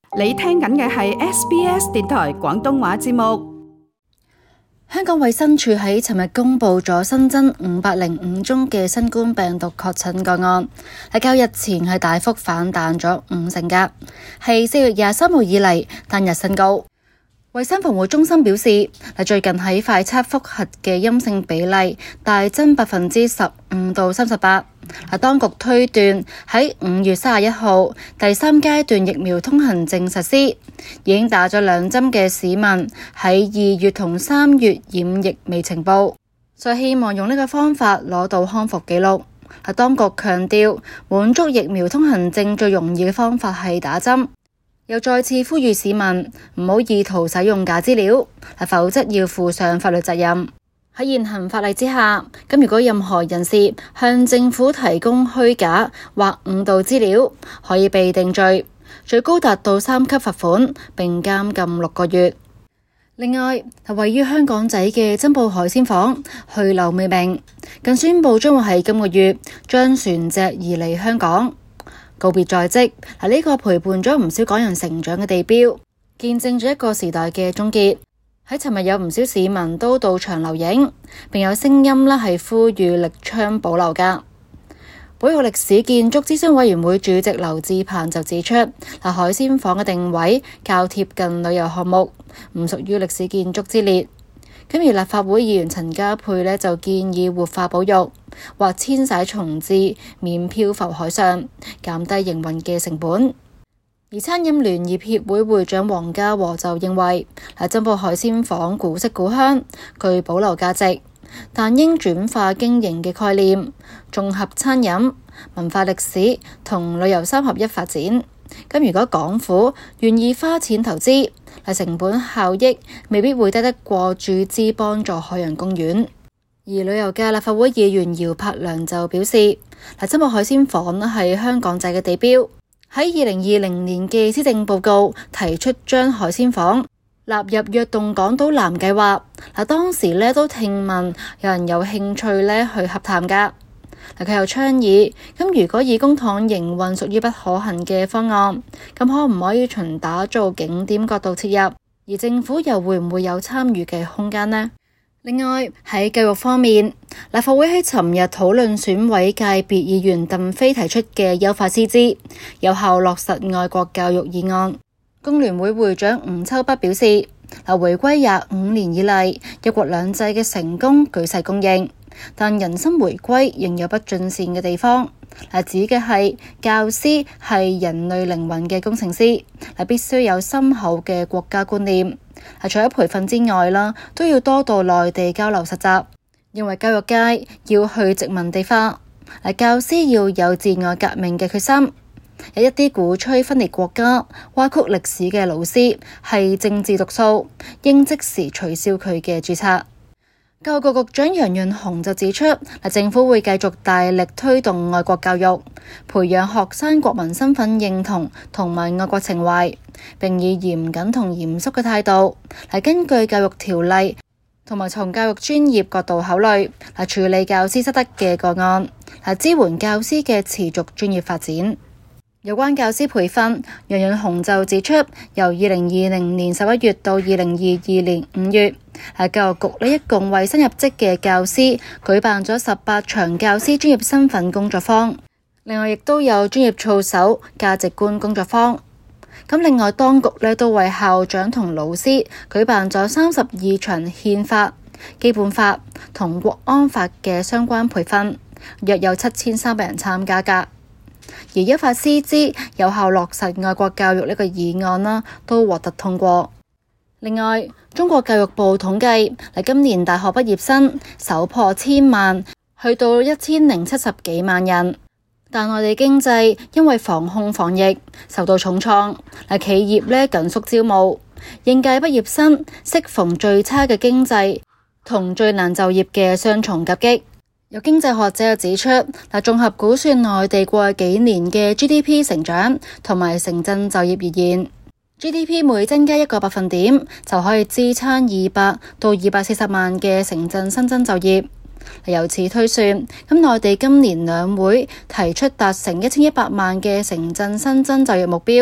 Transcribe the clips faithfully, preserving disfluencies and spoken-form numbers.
你聽緊嘅係 S B S 電台廣東話節目。 香港衛生署喺尋日公布咗新增五百零五宗嘅新冠病毒確診個案，係較日前係大幅反彈咗五成㗎，係四月廿三號以嚟單日新高。衛生防護中心表示，最近喺快測複核嘅陰性比例大增百分之十五到三十八。當局推斷喺五月三十一號第三階段疫苗通行證實施，已經打咗兩針嘅市民喺二月同三月染疫未呈報，所以希望用呢個方法攞到康復記錄。當局強調，滿足疫苗通行證最容易嘅方法係打針，又再次呼籲市民唔好意圖使用假資料，否則要負上法律責任。喺現行法例之下，咁如果任何人士向政府提供虛假或誤導資料，可以被定罪，最高達到三級罰款，並監禁六個月。另外，位於香港仔嘅珍寶海鮮舫去留未明，更宣布將會喺今個月將船隻移離香港，告別在即。嗱，呢個陪伴咗唔少港人成長嘅地標，見證咗一個時代嘅終結。喺尋日有唔少市民都到場留影，並有聲音啦係呼籲力倡保留㗎。保育歷史建築諮詢委員會主席劉志鵬就指出，嗱，海鮮舫嘅定位較貼近旅遊項目，唔屬於歷史建築之列。咁而立法會議員陳家珮呢就建議活化保育或遷徙重置，免漂浮海上，減低營運嘅成本。而餐飲聯業協會會長黃家和就認為，嗱，珍寶海鮮舫古色古香，具保留價值，但應轉化經營嘅概念，綜合餐飲、文化歷史同旅遊三合一發展。咁如果港府願意花錢投資，嗱，成本效益未必會低得過注資幫助海洋公園。而旅遊界立法會議員姚柏良就表示，嗱，珍寶海鮮舫係香港仔嘅地標。喺二零二零年嘅施政報告提出將海鮮舫納入躍動港島南計劃，嗱，當時咧都聽聞有人有興趣咧去洽談噶。嗱，佢又倡議，咁如果以公帑營運屬於不可行嘅方案，咁可唔可以從打造景點角度切入？而政府又會唔會有參與嘅空間呢？另外喺教育方面，立法會喺尋日討論選委界別議員鄧飛提出嘅優化師資、有效落實愛國教育議案。工聯會會長吳秋北表示，嗱，回歸廿五年以嚟，一國兩制嘅成功舉世公認，但人心回歸仍有不盡善嘅地方。嗱，指嘅係教師係人類靈魂嘅工程師，嗱，必須有深厚嘅國家觀念。除咗培訓之外啦，都要多到內地交流實習。認為教育界要去殖民地化，教師要有自我革命嘅決心。有一啲鼓吹分裂國家、歪曲歷史嘅老師係政治毒素，應即時取消佢嘅註冊。教育局局長楊潤雄就指出，政府會繼續大力推動愛國教育，培養學生國民身份認同同埋愛國情懷，並以嚴謹同嚴肅嘅態度嚟根據教育條例同埋從教育專業角度考慮嚟處理教師失德嘅個案，嚟支援教師嘅持續專業發展。有關教師培訓，楊潤雄就指出，由二零二零年十一月到二零二二年五月，教育局呢一共為新入職嘅教師舉辦咗十八場教師專業身份工作坊，另外亦都有專業操守價值觀工作坊。咁另外當局呢都為校長同老師舉辦咗三十二場憲法、基本法同國安法嘅相關培訓，約有七千三百人參加㗎。而優化師資、有效落實愛國教育呢個議案啦，都獲得通過。另外，中國教育部統計，嚟今年大學畢業生首破千萬，去到一千零七十幾萬人。但內地經濟因為防控防疫受到重創，嗱，企業呢緊縮招募，應屆畢業生適逢最差嘅經濟同最難就業嘅雙重夾擊。有經濟學者又指出，嗱，綜合估算內地過去幾年嘅 G D P 成長同埋城鎮就業而言， G D P 每增加一個百分點就可以支撐二百到二百四十萬嘅城鎮新增就業。由此推算，咁內地今年兩會提出達成一千一百萬嘅城鎮新增就業目標，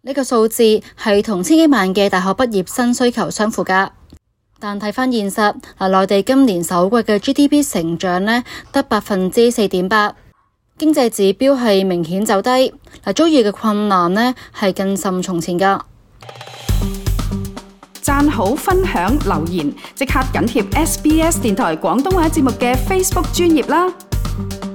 呢個數字係同千幾萬嘅大學畢業生需求相符㗎。但睇返現實，嗱，內地今年首季嘅 G D P 成長呢得百分之四點八，經濟指標係明顯走低，嗱，遭遇嘅困難呢係更甚從前㗎。 讚好、分享、留言，即刻緊貼 S B S 電台廣東話節目嘅 Facebook 專頁啦！